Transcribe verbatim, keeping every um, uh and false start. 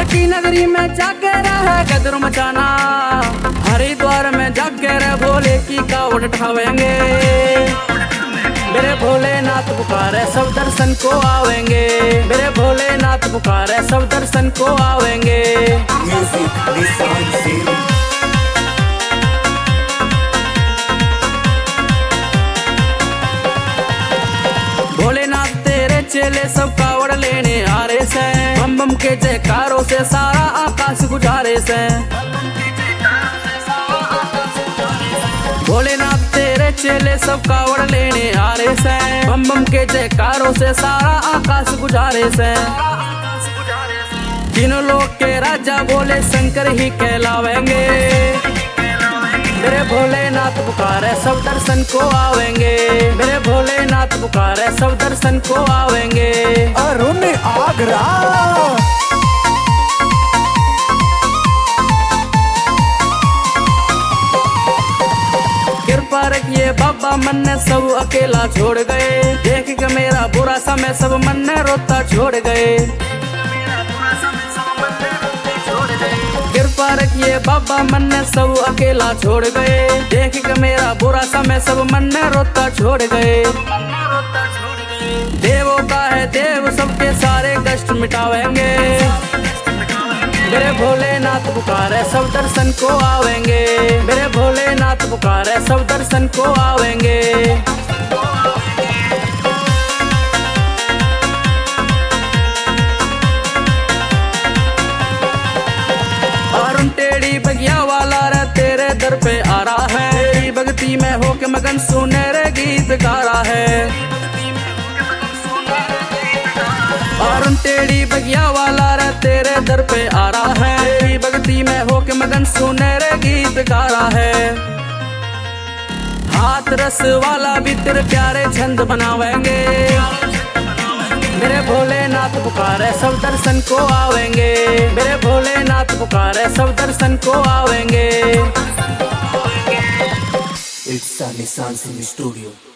की नगरी में जाके रहे गदर मचाना, हरिद्वार में जाके रहे भोले की कावड़ उठावेंगे। मेरे भोलेनाथ पुकारे सब दर्शन को आवेंगे, मेरे भोलेनाथ पुकारे सब दर्शन को आवेंगे। भोलेनाथ तेरे चेले सब कावड़ लेने आ रहे से, बम बम के जयकारों से सारा आकाश गुजारे से। भोलेनाथ तेरे चेले सब कावड़ लेने आ रहे से, बम बम के जयकारों से सारा आकाश गुजारे से। तीनों लोक के राजा भोले शंकर ही कहलावेंगे, मेरे भोलेनाथ पुकारे सब दर्शन को आवेंगे, मेरे भोलेनाथ पुकारे सब दर्शन को आवेंगे। अरुण आगरा कृपा रखिए बाबा मन ने सब अकेला छोड़ गए, देख के मेरा बुरा समय सब मन ने रोता छोड़ गए। कृपा रखिए बाबा मन ने सब अकेला छोड़ गए, देख के मेरा बुरा समय सब मन ने रोता छोड़ गए। देवों का है देव सबके सारे कष्ट मिटावेंगे, मेरे भोलेनाथ पुकारे सब दर्शन को आवेंगे, मेरे भोलेनाथ पुकारे सब दर्शन को आवेंगे। अरुण टेढ़ी बगिया वाला रे तेरे दर पे आ रहा है, तेरी भक्ति में होके मगन सुनहरे गीत गा रहा है। अरुण टेढ़ी बगिया वाला रे तेरे दर पे आ रहा है, तेरी भक्ति में होके मगन सुनहरे गीत गा रहा है। हाथ रस वाला भी तेरे प्यारे छंद बनावेंगे, मेरे भोलेनाथ पुकारे सब दर्शन को आवेंगे, मेरे भोलेनाथ पुकारे सब दर्शन को आवेंगे। It's Sunny Sun Studio.